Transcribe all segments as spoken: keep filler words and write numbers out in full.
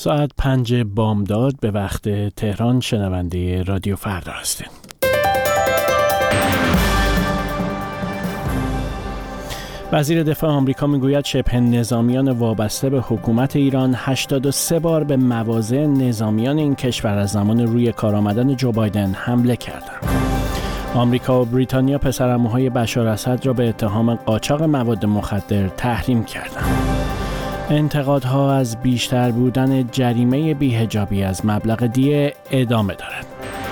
ساعت پنج بامداد به وقت تهران شنونده رادیو فردا هستید. وزیر دفاع آمریکا میگوید شبه نظامیان وابسته به حکومت ایران هشتاد و سه بار به مواضع نظامیان این کشور از زمان روی کار آمدن جو بایدن حمله کردند. آمریکا و بریتانیا پسرعموهای بشار اسد را به اتهام قاچاق مواد مخدر تحریم کردند. انتقادها از بیشتر بودن جریمه بی‌حجابی از مبلغ دیه ادامه دارد.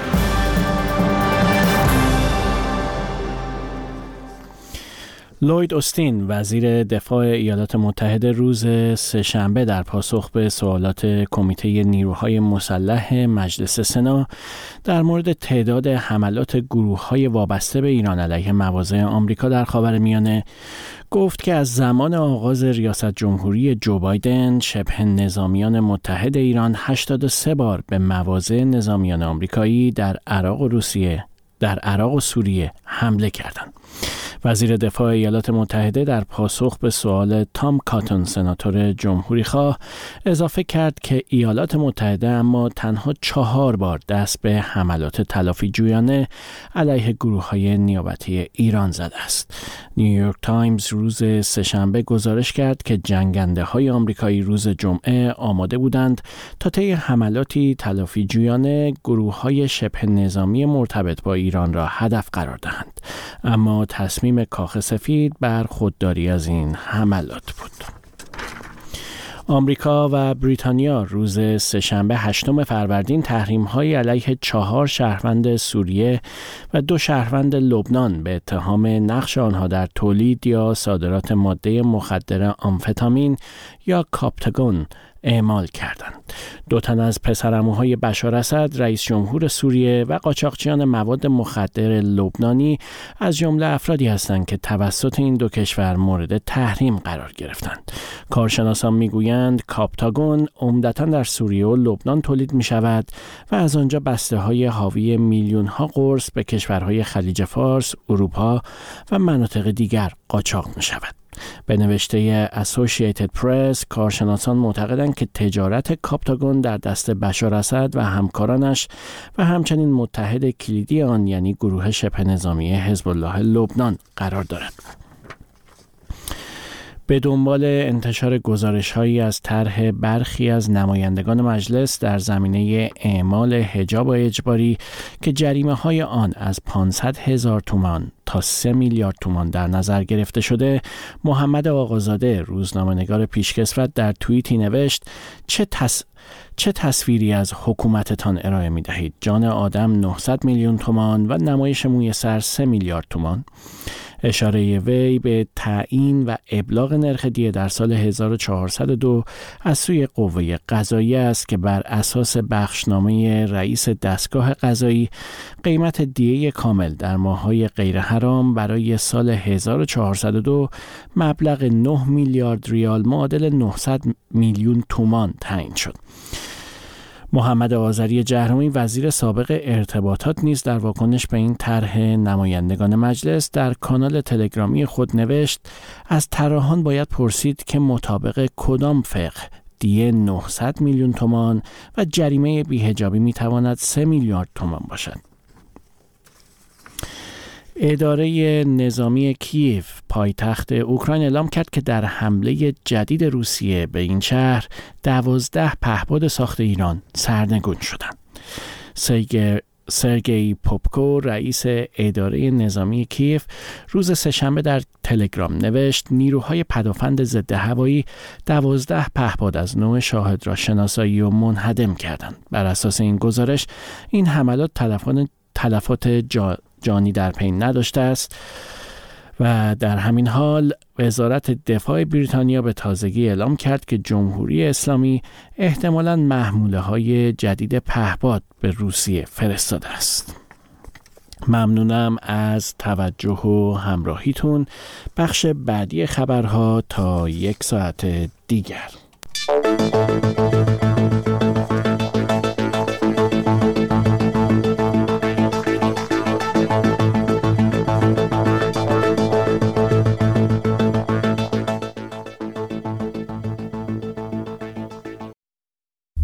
لوید اوستین وزیر دفاع ایالات متحده روز سه‌شنبه در پاسخ به سوالات کمیته نیروهای مسلح مجلس سنا در مورد تعداد حملات گروه‌های وابسته به ایران علیه مواضع آمریکا در خاورمیانه گفت که از زمان آغاز ریاست جمهوری جو بایدن شبه نظامیان متحد ایران هشتاد و سه بار به مواضع نظامیان آمریکایی در عراق و روسیه در عراق و سوریه حمله کردند. وزیر دفاع ایالات متحده در پاسخ به سوال تام کاتون سناتور جمهوری خواه اضافه کرد که ایالات متحده اما تنها چهار بار دست به حملات تلافی جویانه علیه گروه‌های نیابتی ایران زده است. نیویورک تایمز روز سه‌شنبه گزارش کرد که جنگنده‌های آمریکایی روز جمعه آماده بودند تا طی حملاتی تلافی جویانه گروه‌های شبه نظامی مرتبط با ایران را هدف قرار دهند، اما تصمیم کاخ سفید بر خودداری از این حملات بود. آمریکا و بریتانیا روز سه‌شنبه هشتم فروردین تحریم‌های علیه چهار شهروند سوریه و دو شهروند لبنان به اتهام نقش آنها در تولید یا صادرات ماده مخدر آمفتامین یا کاپتاگون اعمال کردند. دو تن از پسرعموهای بشار اسد، رئیس جمهور سوریه و قاچاقچیان مواد مخدر لبنانی از جمله افرادی هستند که توسط این دو کشور مورد تحریم قرار گرفتند. کارشناسان میگویند کاپتاگون عمدتاً در سوریه و لبنان تولید می شود و از آنجا بسته های حاوی میلیون ها قرص به کشورهای خلیج فارس، اروپا و مناطق دیگر قاچاق می شود. به نوشته اسوسییتد پرس، کارشناسان معتقدند که تجارت کاپتاگون در دست بشار اسد و همکارانش و همچنین متحد کلیدی آن یعنی گروه شبه نظامی حزب الله لبنان قرار دارد. به دنبال انتشار گزارش‌هایی از طرح برخی از نمایندگان مجلس در زمینه اعمال حجاب اجباری که جریمه‌های آن از پانصد هزار تومان تا سه میلیارد تومان در نظر گرفته شده، محمد آقازاده روزنامه‌نگار پیشکسوت در توییتی نوشت: چه تص... چه تصویری از حکومتتان ارائه می دهید؟ جان آدم نهصد میلیون تومان و نمایش موی سر سه میلیارد تومان. اشاره وی به تعیین و ابلاغ نرخ دیه در سال هزار و چهارصد و دو از سوی قوه قضاییه است که بر اساس بخشنامه رئیس دستگاه قضایی قیمت دیه کامل در ماه‌های غیر حرام برای سال هزار و چهارصد و دو مبلغ نه میلیارد ریال معادل نهصد میلیون تومان تعیین شد. محمد آذری جهرمی وزیر سابق ارتباطات نیز در واکنش به این طرح نمایندگان مجلس در کانال تلگرامی خود نوشت: از طراحان باید پرسید که مطابق کدام فقه دیه نهصد میلیون تومان و جریمه بی‌حجابی میتواند سه میلیارد تومان باشد. اداره نظامی کییف پایتخت اوکراین اعلام کرد که در حمله جدید روسیه به این شهر دوازده پهپاد ساخت ایران سرنگون شدند. سرگئی سرگئی پوپکو رئیس اداره نظامی کییف روز سه‌شنبه در تلگرام نوشت: نیروهای پدافند ضد هوایی دوازده پهپاد از نوع شاهد را شناسایی و منهدم کردند. بر اساس این گزارش این حملات تلفات تلفات جا جانی در پی نداشته است و در همین حال وزارت دفاع بریتانیا به تازگی اعلام کرد که جمهوری اسلامی احتمالاً محموله‌های جدید پهپاد به روسیه فرستاده است. ممنونم از توجه و همراهیتون. بخش بعدی خبرها تا یک ساعت دیگر.